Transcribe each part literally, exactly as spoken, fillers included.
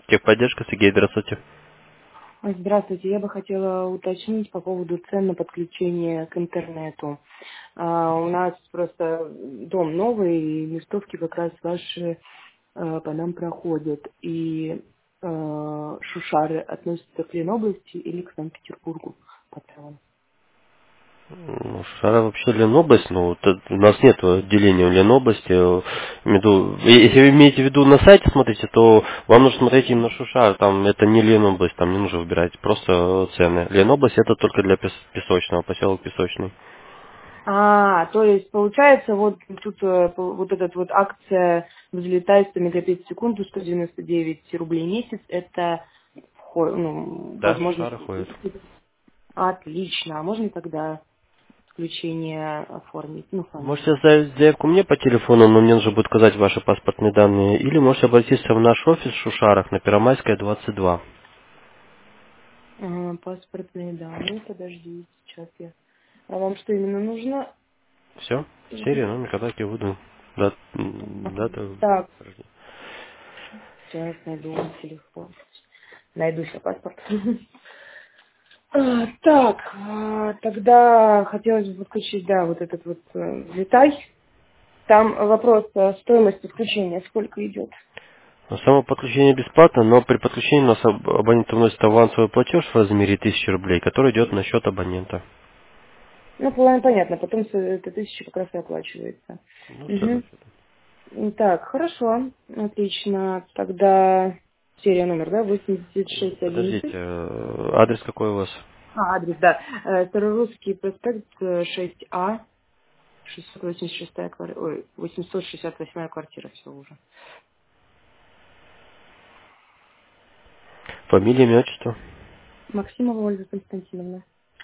Техподдержка, Сергей, здравствуйте. Ой, здравствуйте, я бы хотела уточнить по поводу цен на подключение к интернету. А, у нас просто дом новый, и листовки как раз ваши а, по нам проходят. И а, Шушары относятся к Ленобласти или к Санкт-Петербургу по целом? Ну, Шара вообще Ленобласть, но вот это- у нас нет отделения в Ленобласти. э, имею в виду- и- Если вы имеете в виду на сайте смотрите, то вам нужно смотреть именно Шушар, там это не Ленобласть, там не нужно выбирать, просто э, цены. Ленобласть это только для пес- песочного, поселок Песочный. А, то есть получается вот тут э, по- вот этот вот акция взлетает сто мегабит в секунду, сто девяносто девять рублей в месяц, это вход- ну, Да, возможность. Шара ходит. Отлично. А можно тогда включение оформить? Ну, Можете фамилию. оставить заявку мне по телефону, но мне нужно будет указать ваши паспортные данные, или можете обратиться в наш офис в Шушарах на Первомайская, двадцать два. Ага, паспортные данные. Подожди, сейчас я. А вам что именно нужно? Все? Серия, номер, когда я выйду. Дат, м, дата Так, рождения. сейчас найду телефон. Найду себе паспорт. А, Так, а, тогда хотелось бы подключить, да, вот этот вот э, Витай. Там вопрос э, стоимости включения, сколько идет? Но само подключение бесплатно, но при подключении у нас аб- абонент вносит авансовый платеж в размере тысячи рублей, который идет на счет абонента. Ну, пон- понятно, потом с- эта тысяча как раз и оплачивается. Ну, все Мгм. до счета. М, Так, хорошо, отлично. Тогда серия номер, да, восемьдесят шесть Подождите, одиннадцать. э, адрес какой у вас? А, адрес, да. Э, Старорусский проспект э, шесть А, шестьсот восемьдесят шестая квартира, ой, восемьсот шестьдесят восьмая квартира, все уже. Фамилия, имя, отчество? Максимова Ольга Константиновна.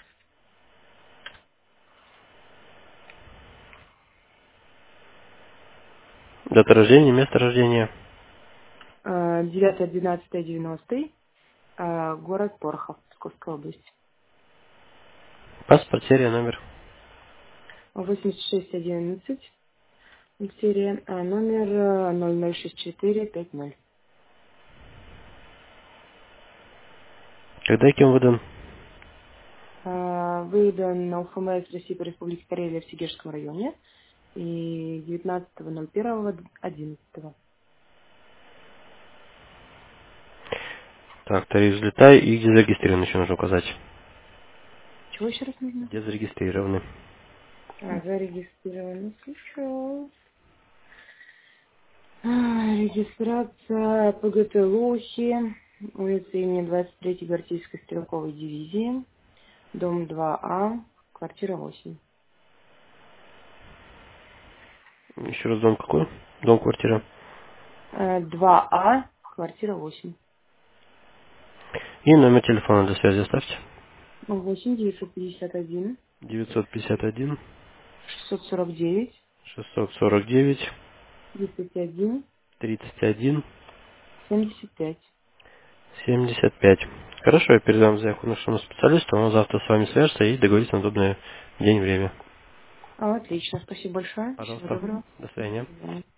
Дата рождения, место рождения. Э, девятое двенадцатое девяностый, э, город Порохов, Псковская область. Паспорт, серия, номер. восемьдесят шесть одиннадцать, серия, э, номер э, ноль ноль шесть четыре пять ноль. Когда и кем выдан? Э, Выдан на УФМС России по Республике Карелия в Сигежском районе и девятнадцатого ноль первого одиннадцатого. Так, тариф взлетай и где зарегистрирован еще нужно указать. Чего еще раз нужно? Где зарегистрированы. А, зарегистрировано сейчас. А, регистрация ПГТ-Лухи, улица имени двадцать третьей гвардейской стрелковой дивизии, дом два А, квартира восемь. Еще раз дом какой? Дом, квартира. Э, два А, квартира восемь. И номер телефона для связи оставьте. восемь девятьсот пятьдесят один девятьсот пятьдесят один шестьсот сорок девять шестьсот сорок девять тридцать один тридцать один семьдесят пять. семьдесят пять. Хорошо, я передам заявку нашему специалисту, он завтра с вами свяжется и договорится на удобное день и время. А, отлично, спасибо большое. Всего Пожалуйста. доброго. До До свидания. свидания.